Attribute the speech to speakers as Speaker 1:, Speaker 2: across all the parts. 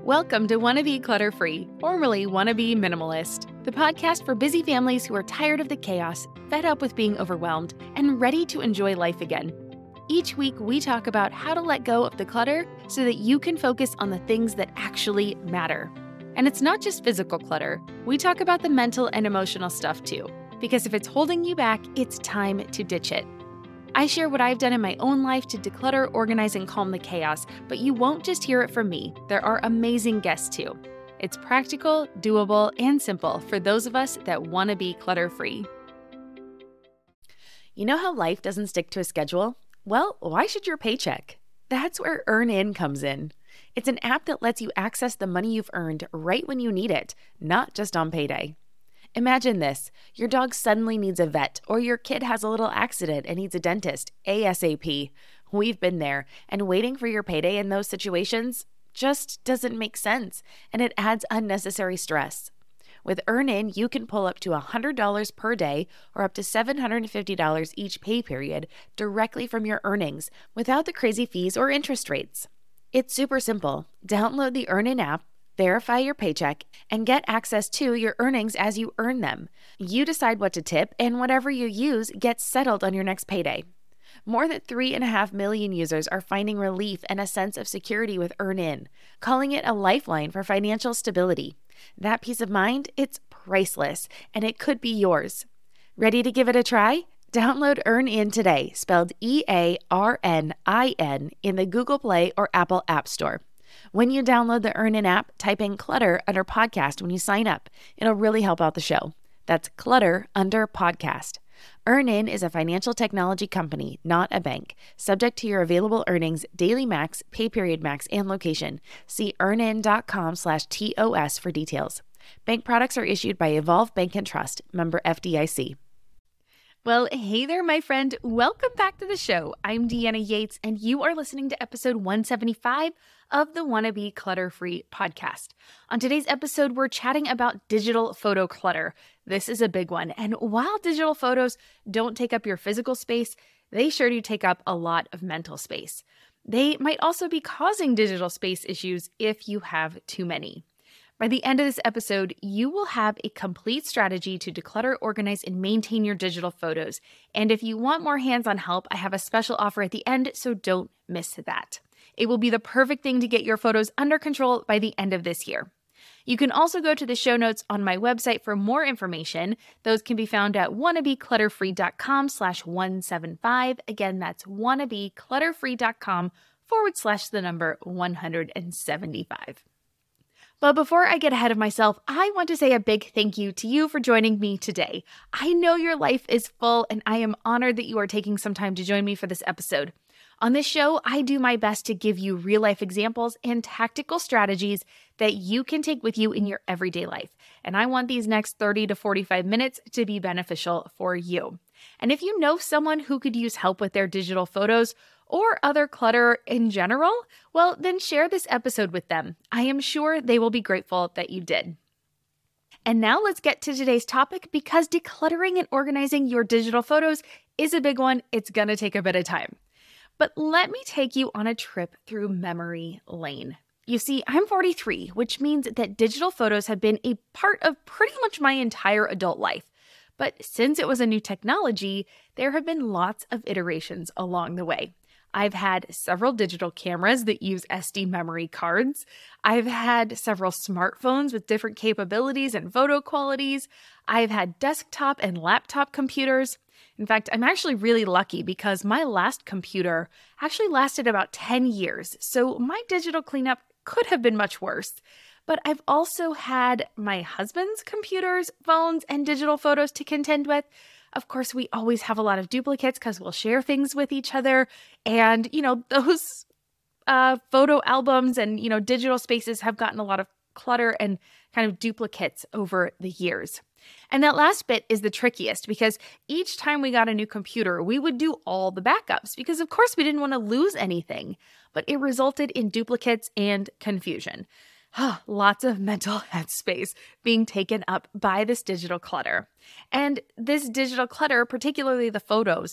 Speaker 1: Welcome to Wanna Be Clutter-Free, formerly Wanna Be Minimalist, the podcast for busy families who are tired of the chaos, fed up with being overwhelmed, and ready to enjoy life again. Each week, we talk about how to let go of the clutter so that you can focus on the things that actually matter. And it's not just physical clutter. We talk about the mental and emotional stuff too, because if it's holding you back, it's time to ditch it. I share what I've done in my own life to declutter, organize, and calm the chaos, but you won't just hear it from me. There are amazing guests too. It's practical, doable, and simple for those of us that want to be clutter-free. You know how life doesn't stick to a schedule? Well, why should your paycheck? That's where EarnIn comes in. It's an app that lets you access the money you've earned right when you need it, not just on payday. Imagine this, your dog suddenly needs a vet, or your kid has a little accident and needs a dentist, ASAP. We've been there, and waiting for your payday in those situations just doesn't make sense, and it adds unnecessary stress. With EarnIn, you can pull up to $100 per day or up to $750 each pay period directly from your earnings without the crazy fees or interest rates. It's super simple. Download the EarnIn app, verify your paycheck, and get access to your earnings as you earn them. You decide what to tip, and whatever you use gets settled on your next payday. More than 3.5 million users are finding relief and a sense of security with EarnIn, calling it a lifeline for financial stability. That peace of mind, it's priceless, and it could be yours. Ready to give it a try? Download EarnIn today, spelled EARNIN, in the Google Play or Apple App Store. When you download the EarnIn app, type in clutter under podcast when you sign up. It'll really help out the show. That's clutter under podcast. EarnIn is a financial technology company, not a bank. Subject to your available earnings, daily max, pay period max, and location. See earnin.com/TOS for details. Bank products are issued by Evolve Bank and Trust, member FDIC. Well, hey there, my friend. Welcome back to the show. I'm Deanna Yates, and you are listening to episode 175 of the Wanna Be Clutter-Free podcast. On today's episode, we're chatting about digital photo clutter. This is a big one, and while digital photos don't take up your physical space, they sure do take up a lot of mental space. They might also be causing digital space issues if you have too many. By the end of this episode, you will have a complete strategy to declutter, organize, and maintain your digital photos. And if you want more hands-on help, I have a special offer at the end, so don't miss that. It will be the perfect thing to get your photos under control by the end of this year. You can also go to the show notes on my website for more information. Those can be found at wannabeclutterfree.com/175. Again, that's wannabeclutterfree.com/175. But before I get ahead of myself, I want to say a big thank you to you for joining me today. I know your life is full, and I am honored that you are taking some time to join me for this episode. On this show, I do my best to give you real-life examples and tactical strategies that you can take with you in your everyday life. And I want these next 30 to 45 minutes to be beneficial for you. And if you know someone who could use help with their digital photos or other clutter in general, well, then share this episode with them. I am sure they will be grateful that you did. And now let's get to today's topic, because decluttering and organizing your digital photos is a big one. It's going to take a bit of time. But let me take you on a trip through memory lane. You see, I'm 43, which means that digital photos have been a part of pretty much my entire adult life. But since it was a new technology, there have been lots of iterations along the way. I've had several digital cameras that use SD memory cards. I've had several smartphones with different capabilities and photo qualities. I've had desktop and laptop computers. In fact, I'm actually really lucky because my last computer actually lasted about 10 years, so my digital cleanup could have been much worse. But I've also had my husband's computers, phones, and digital photos to contend with. Of course, we always have a lot of duplicates because we'll share things with each other. And, those photo albums and, digital spaces have gotten a lot of clutter and kind of duplicates over the years. And that last bit is the trickiest, because each time we got a new computer, we would do all the backups because, of course, we didn't want to lose anything. But it resulted in duplicates and confusion. Lots of mental headspace being taken up by this digital clutter. And this digital clutter, particularly the photos,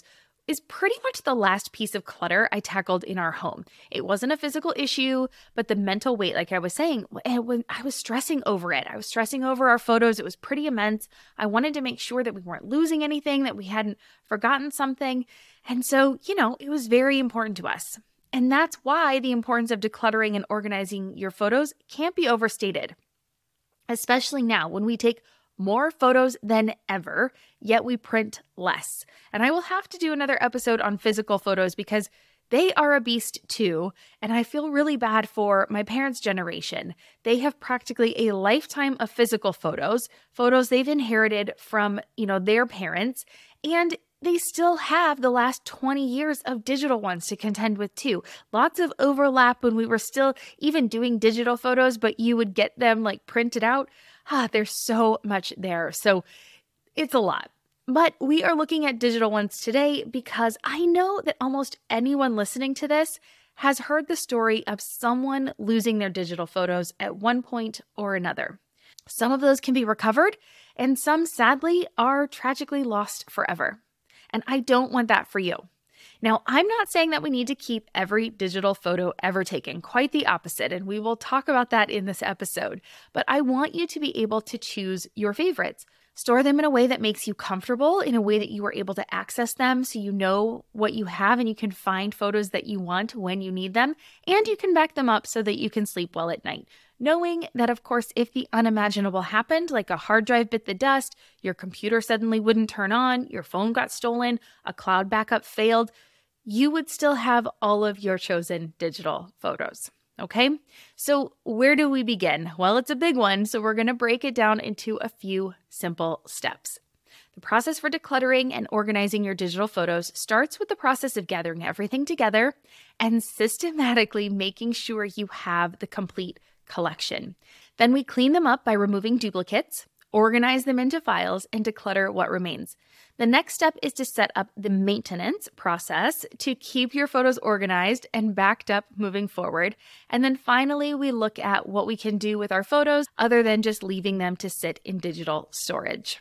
Speaker 1: is pretty much the last piece of clutter I tackled in our home. It wasn't a physical issue, but the mental weight, like I was saying, when I was stressing over it. I was stressing over our photos. It was pretty immense. I wanted to make sure that we weren't losing anything, that we hadn't forgotten something. And so, it was very important to us. And that's why the importance of decluttering and organizing your photos can't be overstated, especially now when we take more photos than ever, yet we print less. And I will have to do another episode on physical photos because they are a beast too. And I feel really bad for my parents' generation. They have practically a lifetime of physical photos they've inherited from, their parents. And they still have the last 20 years of digital ones to contend with too. Lots of overlap when we were still even doing digital photos, but you would get them like printed out. There's so much there. So it's a lot. But we are looking at digital ones today because I know that almost anyone listening to this has heard the story of someone losing their digital photos at one point or another. Some of those can be recovered, and some sadly are tragically lost forever. And I don't want that for you. Now, I'm not saying that we need to keep every digital photo ever taken, quite the opposite, and we will talk about that in this episode. But I want you to be able to choose your favorites. Store them in a way that makes you comfortable, in a way that you are able to access them so you know what you have and you can find photos that you want when you need them, and you can back them up so that you can sleep well at night. Knowing that, of course, if the unimaginable happened, like a hard drive bit the dust, your computer suddenly wouldn't turn on, your phone got stolen, a cloud backup failed, you would still have all of your chosen digital photos. Okay, so where do we begin? Well, it's a big one, so we're going to break it down into a few simple steps. The process for decluttering and organizing your digital photos starts with the process of gathering everything together and systematically making sure you have the complete collection. Then we clean them up by removing duplicates, organize them into files, and declutter what remains. The next step is to set up the maintenance process to keep your photos organized and backed up moving forward. And then finally, we look at what we can do with our photos other than just leaving them to sit in digital storage.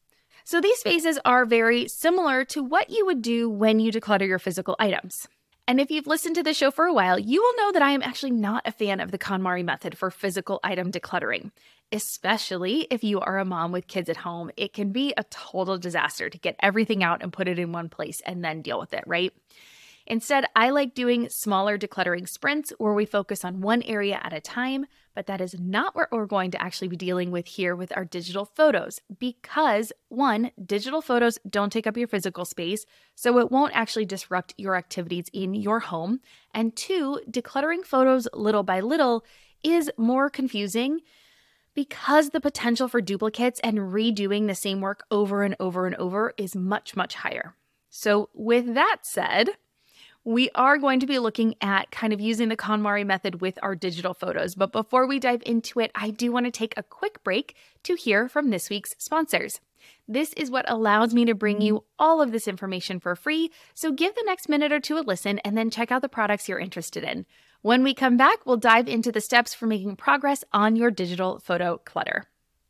Speaker 1: So these phases are very similar to what you would do when you declutter your physical items. And if you've listened to the show for a while, you will know that I am actually not a fan of the KonMari method for physical item decluttering, especially if you are a mom with kids at home. It can be a total disaster to get everything out and put it in one place and then deal with it, right? Instead, I like doing smaller decluttering sprints where we focus on one area at a time, but that is not what we're going to actually be dealing with here with our digital photos because, one, digital photos don't take up your physical space, so it won't actually disrupt your activities in your home, and two, decluttering photos little by little is more confusing because the potential for duplicates and redoing the same work over and over and over is much, much higher. So with that said, we are going to be looking at kind of using the KonMari method with our digital photos. But before we dive into it, I do want to take a quick break to hear from this week's sponsors. This is what allows me to bring you all of this information for free. So give the next minute or two a listen and then check out the products you're interested in. When we come back, we'll dive into the steps for making progress on your digital photo clutter.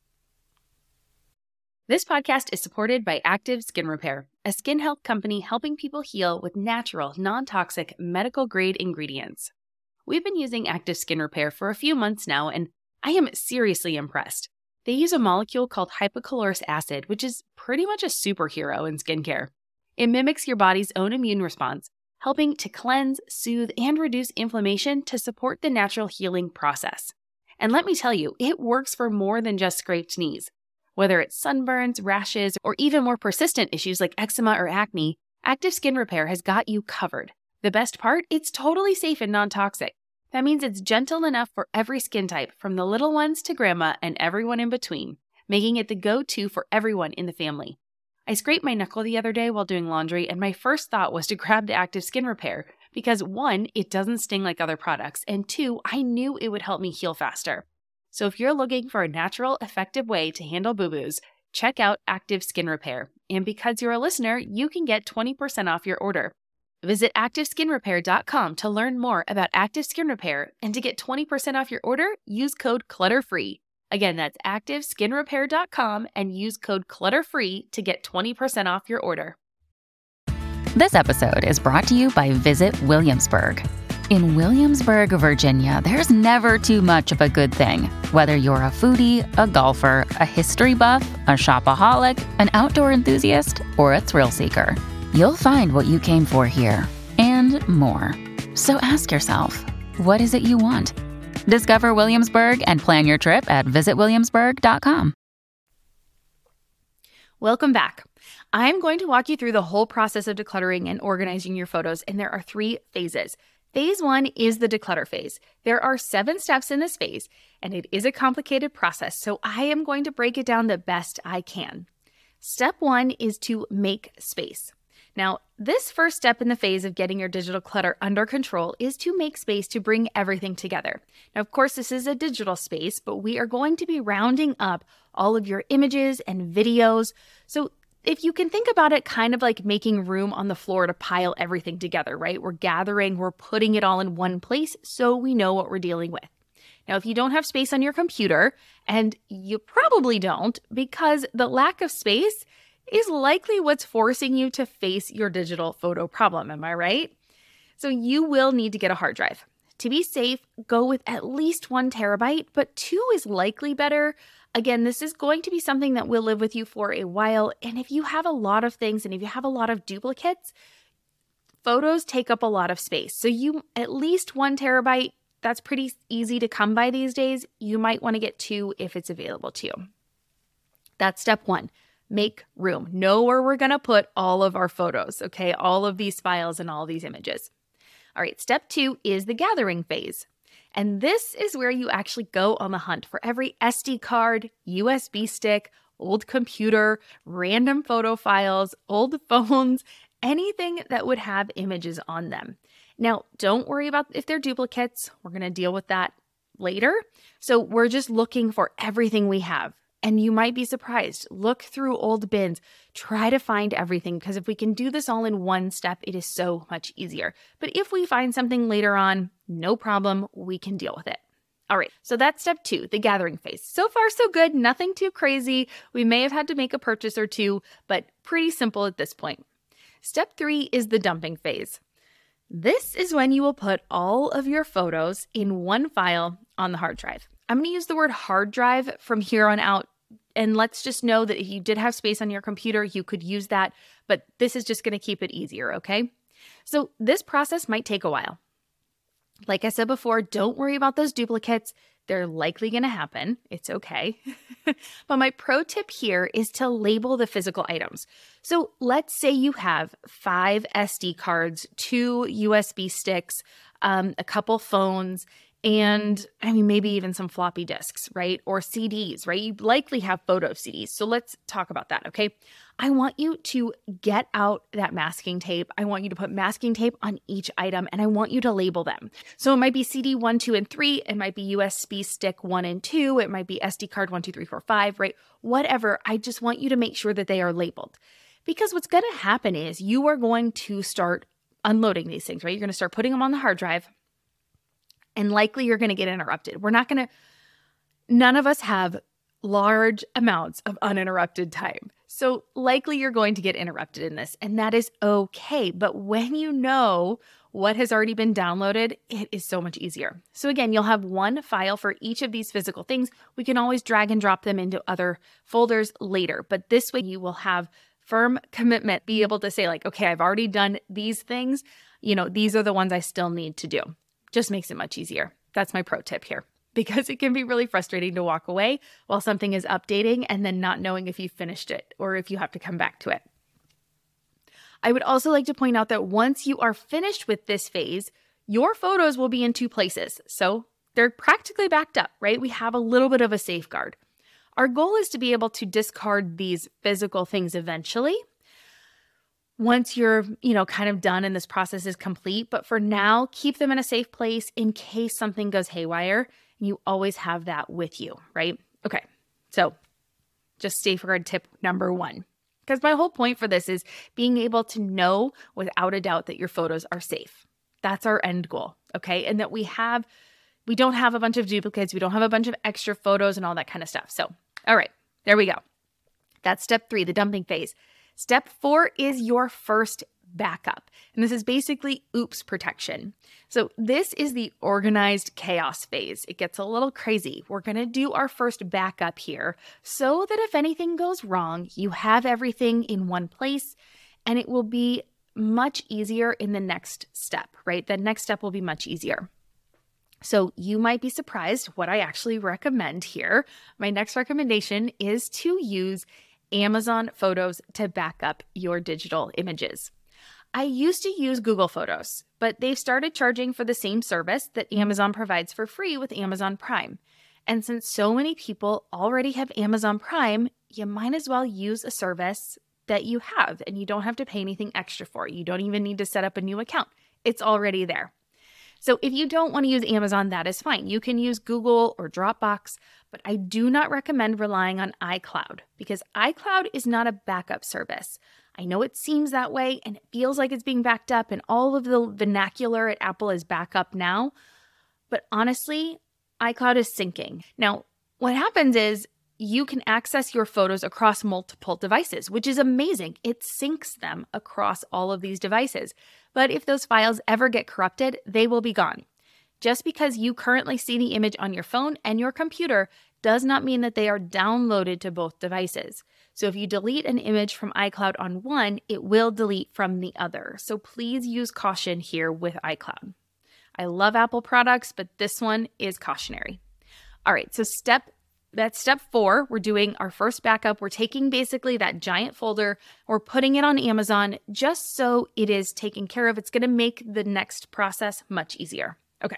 Speaker 1: This podcast is supported by Active Skin Repair, a skin health company helping people heal with natural, non-toxic, medical-grade ingredients. We've been using Active Skin Repair for a few months now, and I am seriously impressed. They use a molecule called hypochlorous acid, which is pretty much a superhero in skincare. It mimics your body's own immune response, helping to cleanse, soothe, and reduce inflammation to support the natural healing process. And let me tell you, it works for more than just scraped knees. Whether it's sunburns, rashes, or even more persistent issues like eczema or acne, Active Skin Repair has got you covered. The best part? It's totally safe and non-toxic. That means it's gentle enough for every skin type, from the little ones to grandma and everyone in between, making it the go-to for everyone in the family. I scraped my knuckle the other day while doing laundry, and my first thought was to grab the Active Skin Repair because 1, it doesn't sting like other products, and 2, I knew it would help me heal faster. So if you're looking for a natural, effective way to handle boo-boos, check out Active Skin Repair. And because you're a listener, you can get 20% off your order. Visit ActiveSkinRepair.com to learn more about Active Skin Repair, and to get 20% off your order, use code CLUTTERFREE. Again, that's ActiveSkinRepair.com and use code CLUTTERFREE to get 20% off your order.
Speaker 2: This episode is brought to you by Visit Williamsburg. In Williamsburg, Virginia, there's never too much of a good thing. Whether you're a foodie, a golfer, a history buff, a shopaholic, an outdoor enthusiast, or a thrill seeker, you'll find what you came for here and more. So ask yourself, what is it you want? Discover Williamsburg and plan your trip at visitwilliamsburg.com.
Speaker 1: Welcome back. I'm going to walk you through the whole process of decluttering and organizing your photos, and there are 3 phases. Phase 1 is the declutter phase. There are 7 steps in this phase, and it is a complicated process, so I am going to break it down the best I can. Step 1 is to make space. Now, this first step in the phase of getting your digital clutter under control is to make space to bring everything together. Now, of course, this is a digital space, but we are going to be rounding up all of your images and videos. So if you can think about it kind of like making room on the floor to pile everything together, right? We're putting it all in one place so we know what we're dealing with. Now, if you don't have space on your computer, and you probably don't, because the lack of space is likely what's forcing you to face your digital photo problem, am I right? So you will need to get a hard drive. To be safe, go with at least 1 terabyte, but 2 is likely better. Again, this is going to be something that will live with you for a while, and if you have a lot of things and if you have a lot of duplicates, photos take up a lot of space. So you at least 1 terabyte, that's pretty easy to come by these days. You might want to get 2 if it's available to you. That's step 1. Make room. Know where we're going to put all of our photos, okay? All of these files and all these images. All right, step 2 is the gathering phase. And this is where you actually go on the hunt for every SD card, USB stick, old computer, random photo files, old phones, anything that would have images on them. Now, don't worry about if they're duplicates. We're going to deal with that later. So we're just looking for everything we have. And you might be surprised. Look through old bins. Try to find everything, because if we can do this all in one step, it is so much easier. But if we find something later on, no problem. We can deal with it. All right, so that's step 2, the gathering phase. So far, so good. Nothing too crazy. We may have had to make a purchase or 2, but pretty simple at this point. Step 3 is the dumping phase. This is when you will put all of your photos in one file on the hard drive. I'm going to use the word hard drive from here on out. And let's just know that if you did have space on your computer, you could use that, but this is just going to keep it easier, okay? So this process might take a while. Like I said before, don't worry about those duplicates. They're likely going to happen. It's okay. But my pro tip here is to label the physical items. So let's say you have 5 SD cards, 2 USB sticks, a couple phones, and maybe even some floppy disks, right? Or CDs, right? You likely have photo CDs. So let's talk about that, okay? I want you to get out that masking tape. I want you to put masking tape on each item, and I want you to label them. So it might be CD 1, 2, and 3. It might be USB stick 1 and 2. It might be SD card 1, 2, 3, 4, 5, right? Whatever. I just want you to make sure that they are labeled. Because what's going to happen is you are going to start unloading these things, right? You're going to start putting them on the hard drive. And likely you're going to get interrupted. None of us have large amounts of uninterrupted time. So likely you're going to get interrupted in this, and that is okay. But when you know what has already been downloaded, it is so much easier. So again, you'll have one file for each of these physical things. We can always drag and drop them into other folders later, but this way you will have firm commitment, be able to say like, okay, I've already done these things. These are the ones I still need to do. Just makes it much easier. That's my pro tip here, because it can be really frustrating to walk away while something is updating and then not knowing if you finished it or if you have to come back to it. I would also like to point out that once you are finished with this phase, your photos will be in 2 places. So they're practically backed up, right? We have a little bit of a safeguard. Our goal is to be able to discard these physical things eventually, once you're, kind of done and this process is complete. But for now, keep them in a safe place in case something goes haywire. And you always have that with you, right? Okay, so just safeguard tip number 1. Because my whole point for this is being able to know without a doubt that your photos are safe. That's our end goal, okay? And that we don't have a bunch of duplicates. We don't have a bunch of extra photos and all that kind of stuff. So, all right, there we go. That's step 3, the dumping phase. Step 4 is your first backup. And this is basically oops protection. So this is the organized chaos phase. It gets a little crazy. We're going to do our first backup here so that if anything goes wrong, you have everything in one place and it will be much easier in the next step, right? The next step will be much easier. So you might be surprised what I actually recommend here. My next recommendation is to use Amazon Photos to back up your digital images. I used to use Google Photos, but they've started charging for the same service that Amazon provides for free with Amazon Prime. And since so many people already have Amazon Prime, you might as well use a service that you have and you don't have to pay anything extra for. You don't even need to set up a new account. It's already there. So if you don't want to use Amazon, that is fine. You can use Google or Dropbox, but I do not recommend relying on iCloud because iCloud is not a backup service. I know it seems that way and it feels like it's being backed up and all of the vernacular at Apple is backup now, but honestly, iCloud is syncing. Now, what happens is you can access your photos across multiple devices, which is amazing. It syncs them across all of these devices. But if those files ever get corrupted, they will be gone. Just because you currently see the image on your phone and your computer does not mean that they are downloaded to both devices. So if you delete an image from iCloud on one, it will delete from the other. So please use caution here with iCloud. I love Apple products, but this one is cautionary. All right, so that's step 4. We're doing our first backup. We're taking basically that giant folder, we're putting it on Amazon just so it is taken care of. It's going to make the next process much easier. Okay.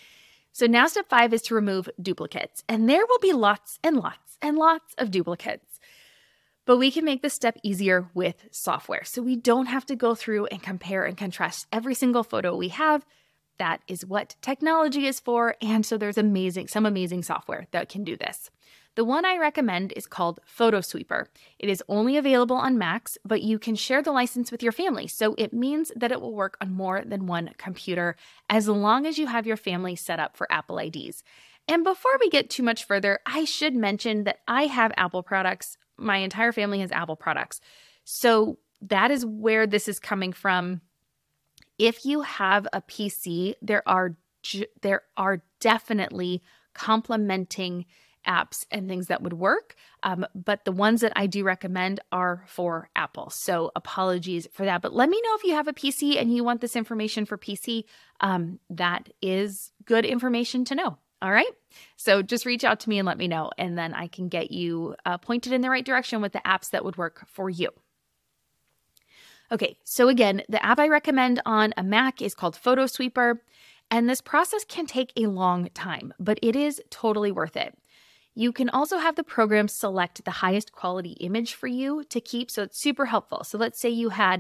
Speaker 1: So now step 5 is to remove duplicates. And there will be lots and lots and lots of duplicates. But we can make this step easier with software. So we don't have to go through and compare and contrast every single photo we have. That is what technology is for. And so there's some amazing software that can do this. The one I recommend is called PhotoSweeper. It is only available on Macs, but you can share the license with your family. So it means that it will work on more than one computer as long as you have your family set up for Apple IDs. And before we get too much further, I should mention that I have Apple products. My entire family has Apple products. So that is where this is coming from. If you have a PC, there are definitely complementing apps and things that would work, but the ones that I do recommend are for Apple. So apologies for that, but let me know if you have a PC and you want this information for PC. That is good information to know. All right. So just reach out to me and let me know, and then I can get you pointed in the right direction with the apps that would work for you. Okay, so again, the app I recommend on a Mac is called PhotoSweeper, and this process can take a long time, but it is totally worth it. You can also have the program select the highest quality image for you to keep, so it's super helpful. So let's say you had,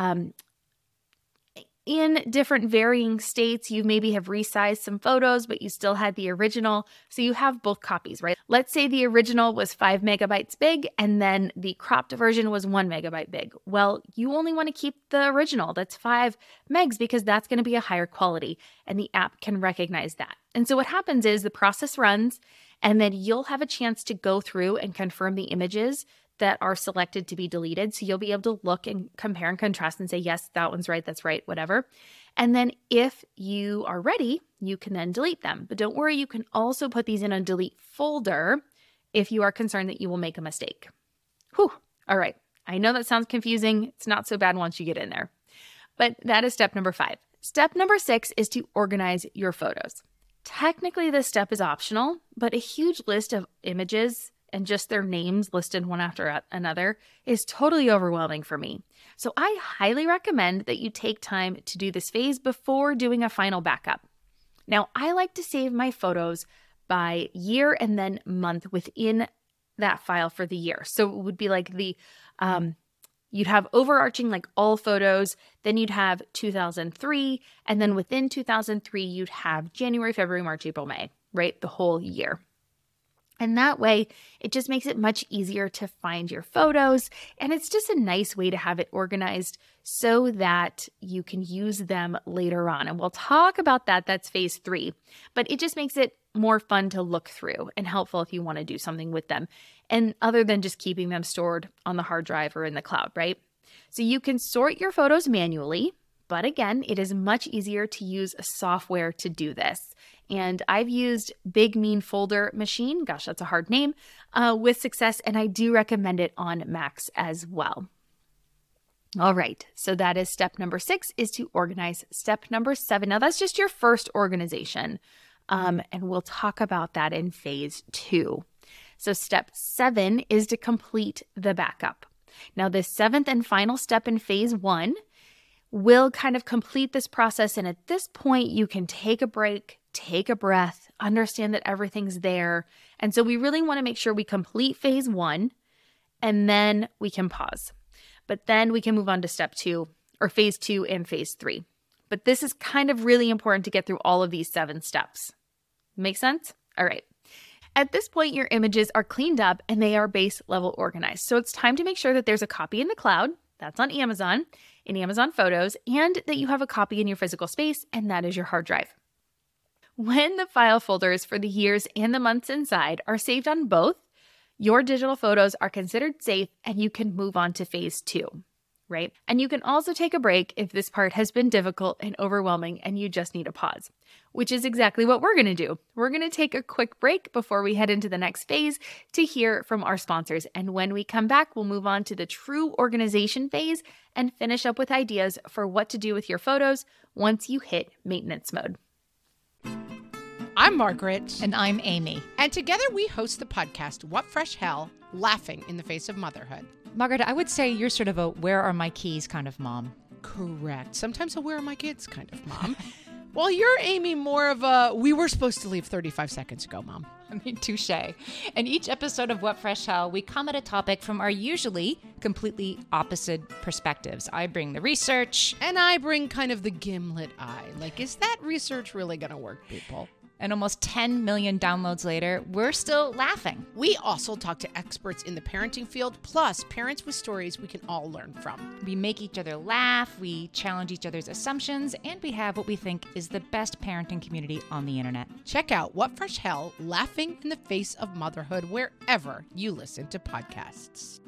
Speaker 1: in different varying states, you maybe have resized some photos, but you still had the original. So you have both copies, right? Let's say the original was 5 megabytes big and then the cropped version was 1 megabyte big. Well, you only want to keep the original that's 5 megs because that's going to be a higher quality and the app can recognize that. And so what happens is the process runs and then you'll have a chance to go through and confirm the images that are selected to be deleted. So you'll be able to look and compare and contrast and say, yes, that one's right, that's right, whatever. And then if you are ready, you can then delete them. But don't worry, you can also put these in a delete folder if you are concerned that you will make a mistake. Whew. All right. I know that sounds confusing. It's not so bad once you get in there. But that is step number 5. Step number 6 is to organize your photos. Technically, this step is optional, but a huge list of images and just their names listed one after another is totally overwhelming for me. So I highly recommend that you take time to do this phase before doing a final backup. Now, I like to save my photos by year and then month within that file for the year. So it would be like you'd have overarching like all photos, then you'd have 2003, and then within 2003, you'd have January, February, March, April, May, right? The whole year. And that way, it just makes it much easier to find your photos. And it's just a nice way to have it organized so that you can use them later on. And we'll talk about that. That's phase 3. But it just makes it more fun to look through and helpful if you want to do something with them. And other than just keeping them stored on the hard drive or in the cloud, right? So you can sort your photos manually, but again, it is much easier to use software to do this. And I've used Big Mean Folder Machine, gosh, that's a hard name, with success, and I do recommend it on Macs as well. All right, so that is step number 6, is to organize. Step number 7, now that's just your first organization, and we'll talk about that in phase 2. So step 7 is to complete the backup. Now the 7th and final step in phase 1 will kind of complete this process, and at this point you can take a break, take a breath, understand that everything's there. And so we really want to make sure we complete phase 1 and then we can pause. But then we can move on to step 2, or phase 2 and phase 3. But this is kind of really important to get through all of these 7 steps. Make sense? All right. At this point, your images are cleaned up and they are base level organized. So it's time to make sure that there's a copy in the cloud, that's on Amazon, in Amazon Photos, and that you have a copy in your physical space, and that is your hard drive. When the file folders for the years and the months inside are saved on both, your digital photos are considered safe and you can move on to phase 2, right? And you can also take a break if this part has been difficult and overwhelming and you just need a pause, which is exactly what we're going to do. We're going to take a quick break before we head into the next phase to hear from our sponsors. And when we come back, we'll move on to the true organization phase and finish up with ideas for what to do with your photos once you hit maintenance mode.
Speaker 3: I'm Margaret.
Speaker 4: And I'm Amy.
Speaker 3: And together we host the podcast, What Fresh Hell? Laughing in the Face of Motherhood.
Speaker 4: Margaret, I would say you're sort of a where are my keys kind of mom.
Speaker 3: Correct. Sometimes a where are my kids kind of mom. Well, you're, Amy, more of a we were supposed to leave 35 seconds ago, mom.
Speaker 4: I mean, touche. In each episode of What Fresh Hell, we come at a topic from our usually completely opposite perspectives. I bring the research.
Speaker 3: And I bring kind of the gimlet eye. Like, is that research really going to work, people?
Speaker 4: And almost 10 million downloads later, we're still laughing.
Speaker 3: We also talk to experts in the parenting field, plus parents with stories we can all learn from.
Speaker 4: We make each other laugh, we challenge each other's assumptions, and we have what we think is the best parenting community on the internet.
Speaker 3: Check out What Fresh Hell? Laughing in the Face of Motherhood wherever you listen to podcasts.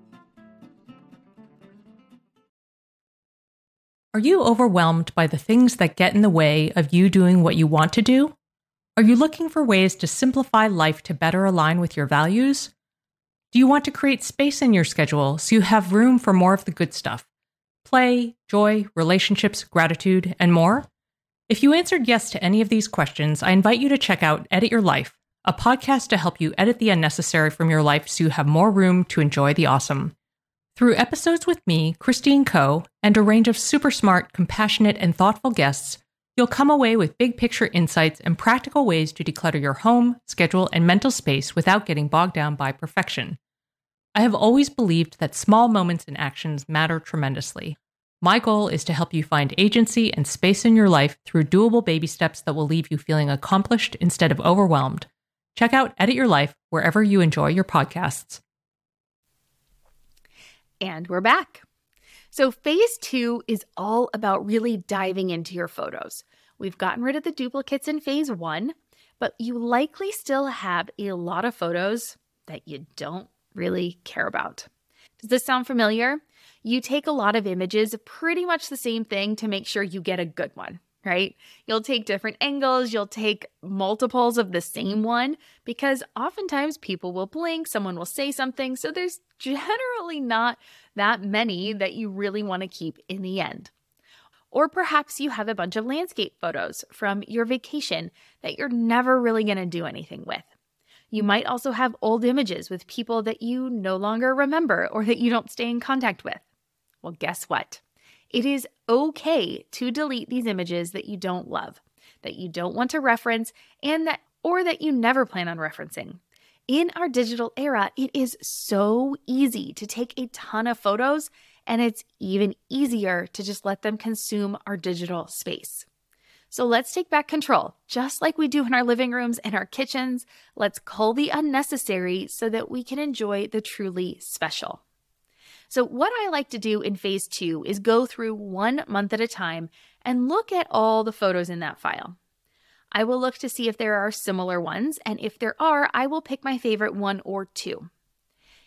Speaker 5: Are you overwhelmed by the things that get in the way of you doing what you want to do? Are you looking for ways to simplify life to better align with your values? Do you want to create space in your schedule so you have room for more of the good stuff? Play, joy, relationships, gratitude, and more? If you answered yes to any of these questions, I invite you to check out Edit Your Life, a podcast to help you edit the unnecessary from your life so you have more room to enjoy the awesome. Through episodes with me, Christine Coe, and a range of super smart, compassionate, and thoughtful guests, you'll come away with big picture insights and practical ways to declutter your home, schedule, and mental space without getting bogged down by perfection. I have always believed that small moments and actions matter tremendously. My goal is to help you find agency and space in your life through doable baby steps that will leave you feeling accomplished instead of overwhelmed. Check out Edit Your Life wherever you enjoy your podcasts.
Speaker 1: And we're back. So phase 2 is all about really diving into your photos. We've gotten rid of the duplicates in phase 1, but you likely still have a lot of photos that you don't really care about. Does this sound familiar? You take a lot of images, pretty much the same thing to make sure you get a good one, right? You'll take different angles, you'll take multiples of the same one, because oftentimes people will blink, someone will say something, so there's generally not that many that you really want to keep in the end. Or perhaps you have a bunch of landscape photos from your vacation that you're never really going to do anything with. You might also have old images with people that you no longer remember or that you don't stay in contact with. Well, guess what? It is okay to delete these images that you don't love, that you don't want to reference, and that you never plan on referencing. In our digital era, it is so easy to take a ton of photos, and it's even easier to just let them consume our digital space. So let's take back control, just like we do in our living rooms and our kitchens. Let's cull the unnecessary so that we can enjoy the truly special. So what I like to do in phase 2 is go through 1 month at a time and look at all the photos in that file. I will look to see if there are similar ones, and if there are, I will pick my favorite 1 or 2.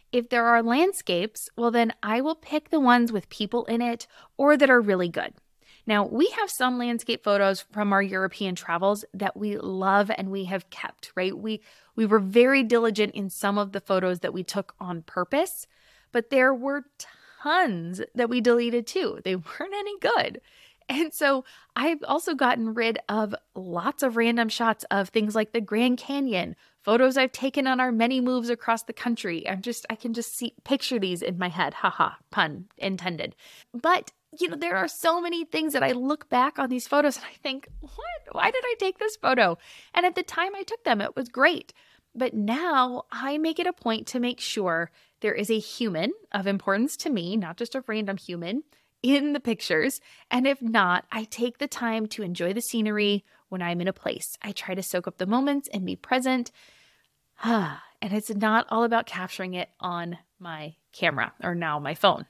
Speaker 1: If there are landscapes, well, then I will pick the ones with people in it or that are really good. Now, we have some landscape photos from our European travels that we love and we have kept, right? We were very diligent in some of the photos that we took on purpose, but there were tons that we deleted too. They weren't any good. And so I've also gotten rid of lots of random shots of things like the Grand Canyon, photos I've taken on our many moves across the country. I can just picture these in my head. Haha, pun intended. But there are so many things that I look back on these photos and I think, what? Why did I take this photo? And at the time I took them, it was great. But now I make it a point to make sure there is a human of importance to me, not just a random human, in the pictures. And if not, I take the time to enjoy the scenery when I'm in a place. I try to soak up the moments and be present. And it's not all about capturing it on my camera or now my phone.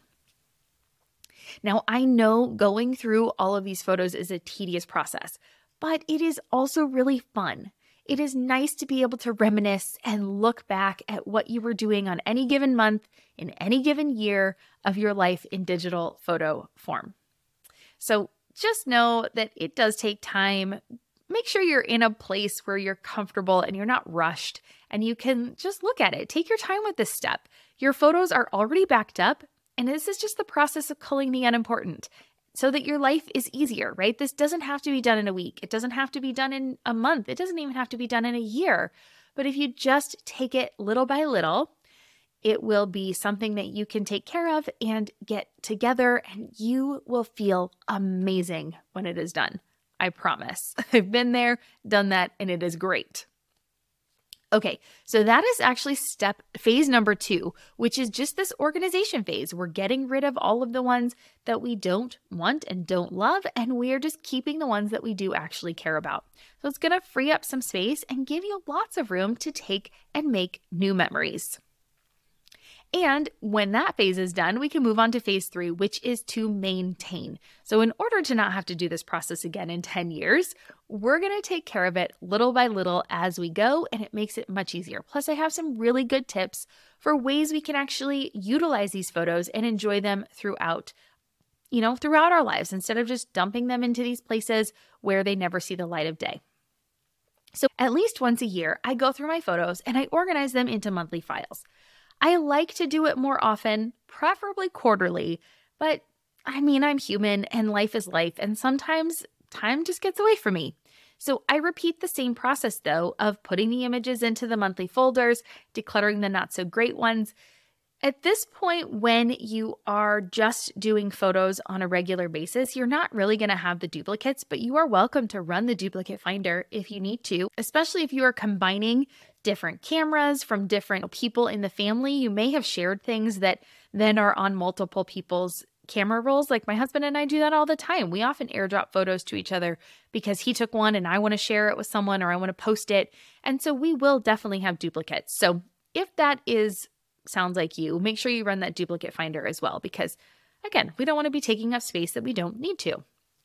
Speaker 1: Now, I know going through all of these photos is a tedious process, but it is also really fun. It is nice to be able to reminisce and look back at what you were doing on any given month in any given year of your life in digital photo form. So just know that it does take time. Make sure you're in a place where you're comfortable and you're not rushed and you can just look at it. Take your time with this step. Your photos are already backed up, and this is just the process of culling the unimportant so that your life is easier, right? This doesn't have to be done in a week. It doesn't have to be done in a month. It doesn't even have to be done in a year. But if you just take it little by little, it will be something that you can take care of and get together, and you will feel amazing when it is done. I promise. I've been there, done that, and it is great. Okay, so that is actually phase number 2, which is just this organization phase. We're getting rid of all of the ones that we don't want and don't love, and we're just keeping the ones that we do actually care about. So it's going to free up some space and give you lots of room to take and make new memories. And when that phase is done, we can move on to phase 3, which is to maintain. So in order to not have to do this process again in 10 years, we're going to take care of it little by little as we go, and it makes it much easier. Plus, I have some really good tips for ways we can actually utilize these photos and enjoy them throughout our lives instead of just dumping them into these places where they never see the light of day. So at least once a year, I go through my photos and I organize them into monthly files. I like to do it more often, preferably quarterly, but I'm human and life is life, and sometimes time just gets away from me. So I repeat the same process, though, of putting the images into the monthly folders, decluttering the not so great ones. At this point, when you are just doing photos on a regular basis, you're not really going to have the duplicates, but you are welcome to run the duplicate finder if you need to, especially if you are combining different cameras from different people in the family. You may have shared things that then are on multiple people's camera rolls. Like my husband and I do that all the time. We often airdrop photos to each other because he took one and I want to share it with someone or I want to post it. And so we will definitely have duplicates. So if that sounds like you, make sure you run that duplicate finder as well, because again, we don't want to be taking up space that we don't need to.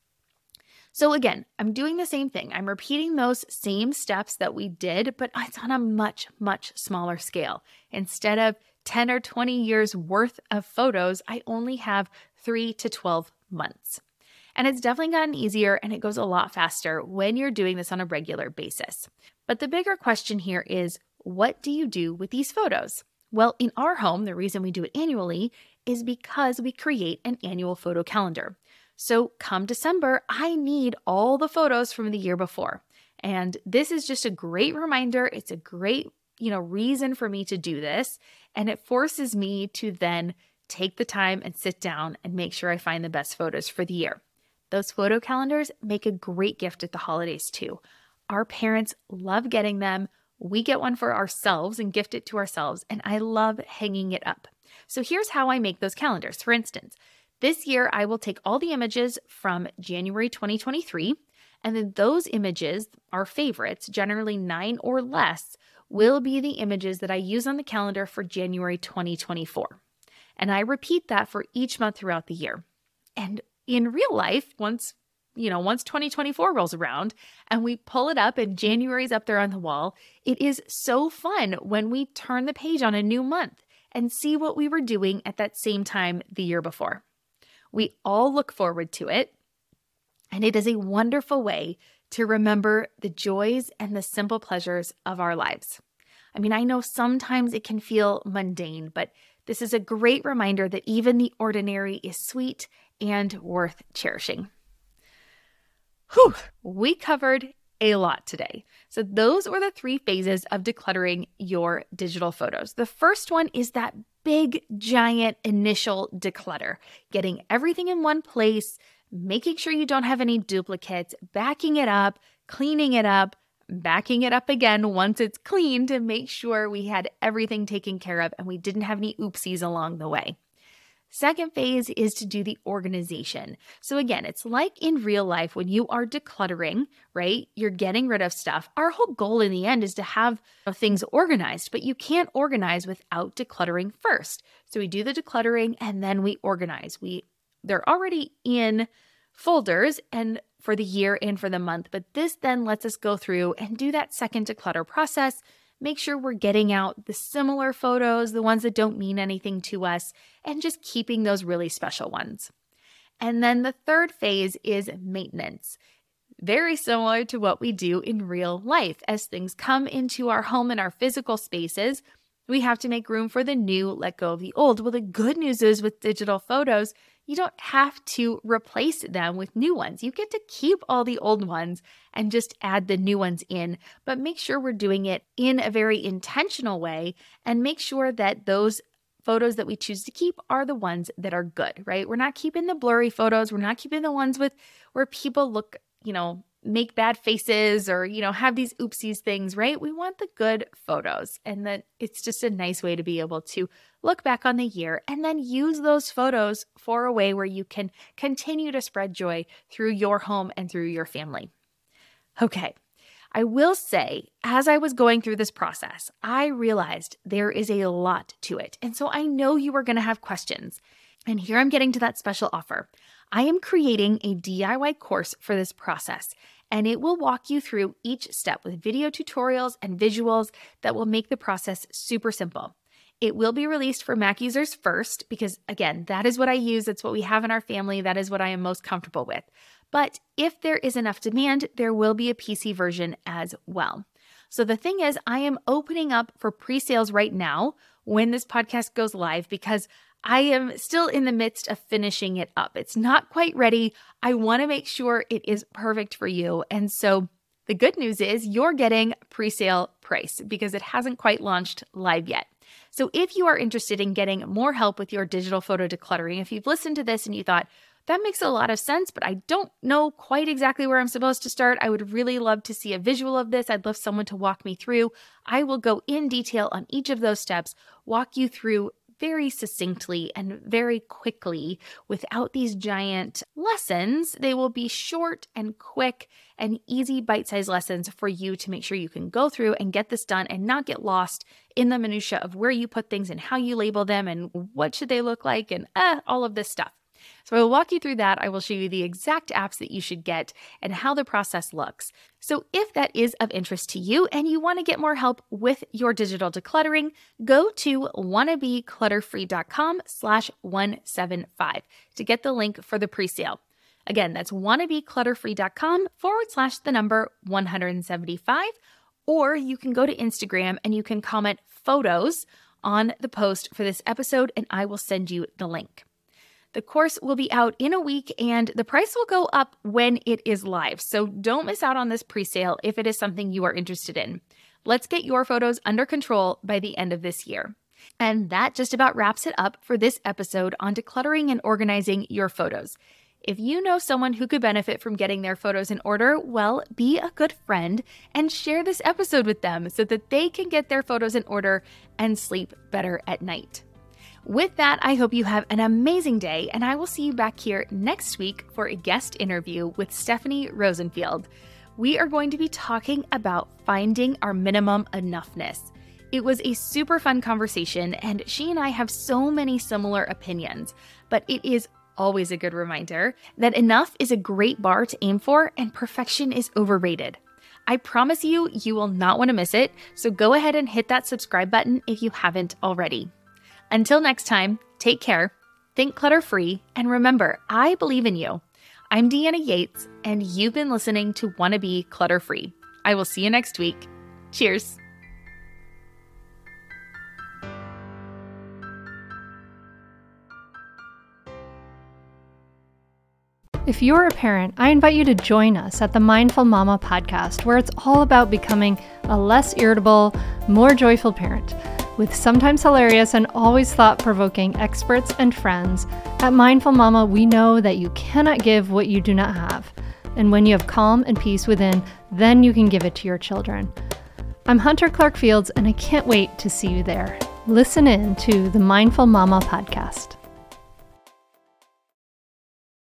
Speaker 1: So again, I'm doing the same thing. I'm repeating those same steps that we did, but it's on a much, much smaller scale. Instead of 10 or 20 years worth of photos, I only have 3 to 12 months. And it's definitely gotten easier and it goes a lot faster when you're doing this on a regular basis. But the bigger question here is, what do you do with these photos? Well, in our home, the reason we do it annually is because we create an annual photo calendar. So come December, I need all the photos from the year before. And this is just a great reminder. It's a great, reason for me to do this. And it forces me to then take the time and sit down and make sure I find the best photos for the year. Those photo calendars make a great gift at the holidays too. Our parents love getting them. We get one for ourselves and gift it to ourselves, and I love hanging it up. So here's how I make those calendars. For instance, this year I will take all the images from January 2023, and then those images, our favorites, generally 9 or less, will be the images that I use on the calendar for January 2024. And I repeat that for each month throughout the year. And in real life, once 2024 rolls around and we pull it up and January's up there on the wall, it is so fun when we turn the page on a new month and see what we were doing at that same time the year before. We all look forward to it, and it is a wonderful way to remember the joys and the simple pleasures of our lives. I mean, I know sometimes it can feel mundane, but this is a great reminder that even the ordinary is sweet and worth cherishing. Whew, we covered a lot today. So those were the 3 phases of decluttering your digital photos. The first one is that big, giant initial declutter, getting everything in one place, making sure you don't have any duplicates, backing it up, cleaning it up, backing it up again once it's clean to make sure we had everything taken care of and we didn't have any oopsies along the way. Second phase is to do the organization. So again, it's like in real life when you are decluttering, right? You're getting rid of stuff. Our whole goal in the end is to have things organized, but you can't organize without decluttering first. So we do the decluttering and then we organize. They're already in folders and for the year and for the month, but this then lets us go through and do that second declutter process. Make sure we're getting out the similar photos, the ones that don't mean anything to us, and just keeping those really special ones. And then the third phase is maintenance. Very similar to what we do in real life. As things come into our home and our physical spaces, we have to make room for the new, let go of the old. Well, the good news is with digital photos, you don't have to replace them with new ones. You get to keep all the old ones and just add the new ones in, but make sure we're doing it in a very intentional way and make sure that those photos that we choose to keep are the ones that are good, right? We're not keeping the blurry photos. We're not keeping the ones where people look, make bad faces or, have these oopsies things, right? We want the good photos. And that it's just a nice way to be able to look back on the year and then use those photos for a way where you can continue to spread joy through your home and through your family. Okay. I will say, as I was going through this process, I realized there is a lot to it. And so I know you are going to have questions. And here I'm getting to that special offer. I am creating a DIY course for this process, and it will walk you through each step with video tutorials and visuals that will make the process super simple. It will be released for Mac users first because, again, that is what I use. That's what we have in our family. That is what I am most comfortable with. But if there is enough demand, there will be a PC version as well. So the thing is, I am opening up for pre-sales right now when this podcast goes live because I am still in the midst of finishing it up. It's not quite ready. I want to make sure it is perfect for you. And so the good news is you're getting pre-sale price because it hasn't quite launched live yet. So if you are interested in getting more help with your digital photo decluttering, if you've listened to this and you thought, that makes a lot of sense, but I don't know quite exactly where I'm supposed to start. I would really love to see a visual of this. I'd love someone to walk me through. I will go in detail on each of those steps, walk you through very succinctly and very quickly without these giant lessons. They will be short and quick and easy bite-sized lessons for you to make sure you can go through and get this done and not get lost in the minutia of where you put things and how you label them and what should they look like and all of this stuff. So I will walk you through that. I will show you the exact apps that you should get and how the process looks. So if that is of interest to you and you want to get more help with your digital decluttering, go to wannabeclutterfree.com/175 to get the link for the pre-sale. Again, that's wannabeclutterfree.com/175, or you can go to Instagram and you can comment photos on the post for this episode and I will send you the link. The course will be out in a week and the price will go up when it is live. So don't miss out on this pre-sale if it is something you are interested in. Let's get your photos under control by the end of this year. And that just about wraps it up for this episode on decluttering and organizing your photos. If you know someone who could benefit from getting their photos in order, well, be a good friend and share this episode with them so that they can get their photos in order and sleep better at night. With that, I hope you have an amazing day, and I will see you back here next week for a guest interview with Stephanie Rosenfield. We are going to be talking about finding our minimum enoughness. It was a super fun conversation, and she and I have so many similar opinions, but it is always a good reminder that enough is a great bar to aim for, and perfection is overrated. I promise you will not want to miss it, so go ahead and hit that subscribe button if you haven't already. Until next time, take care, think clutter-free, and remember, I believe in you. I'm Deanna Yates, and you've been listening to Wanna Be Clutter-Free. I will see you next week. Cheers.
Speaker 6: If you're a parent, I invite you to join us at the Mindful Mama podcast, where it's all about becoming a less irritable, more joyful parent. With sometimes hilarious and always thought-provoking experts and friends, at Mindful Mama, we know that you cannot give what you do not have. And when you have calm and peace within, then you can give it to your children. I'm Hunter Clark Fields, and I can't wait to see you there. Listen in to the Mindful Mama podcast.